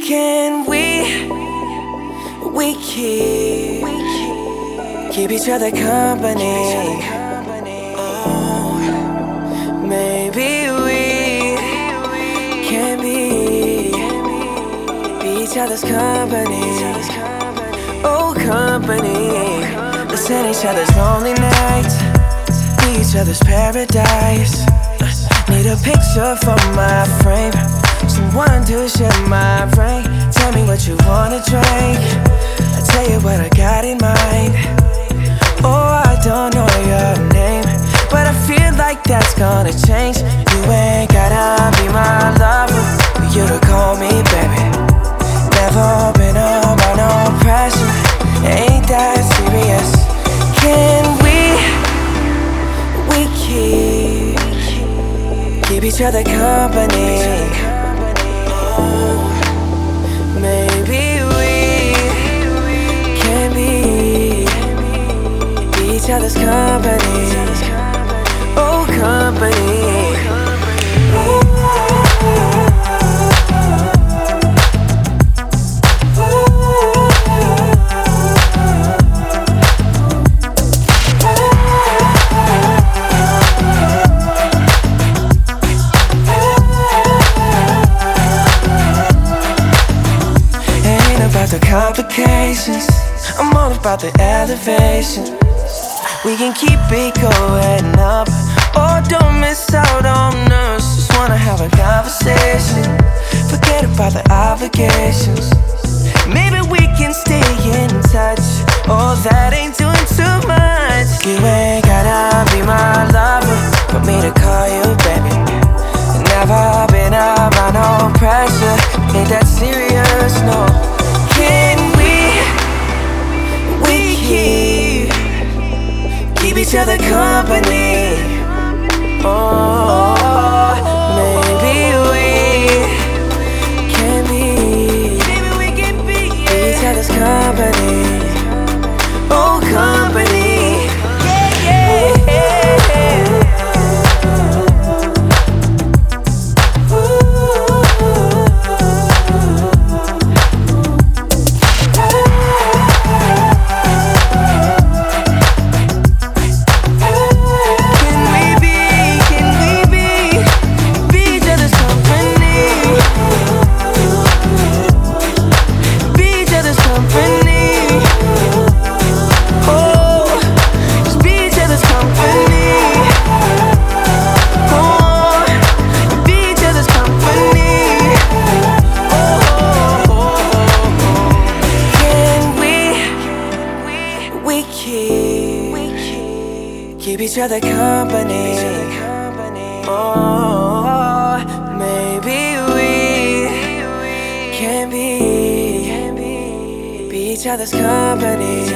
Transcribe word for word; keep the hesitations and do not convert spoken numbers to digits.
Can we, we keep, keep each other company? Oh, maybe we can be, be each other's company. Oh, company. Listen each other's lonely nights, be each other's paradise. Need a picture for my frame, someone to share my brain. Tell me what you wanna drink, I'll tell you what I got in mind. Oh, I don't know your name, but I feel like that's gonna change. You ain't gotta be my lover for you to call me baby. Never been under no pressure, ain't that serious. Can we, we keep, keep each other company? Oh, maybe we can be, be each other's company. Oh, company. The complications, I'm all about the elevation. We can keep it going up, or don't miss out on us. Just wanna have a conversation, forget about the obligations. Maybe we can stay in touch, oh that ain't doing too much. You ain't gotta be my lover for me to call you baby. Never been around no pressure, ain't that serious, no. Can we, we keep, keep each other company? Oh, maybe we can be, be each other's company. Oh, company. Yeah, yeah. We keep, keep each other company. Oh, maybe we can be, be each other's company.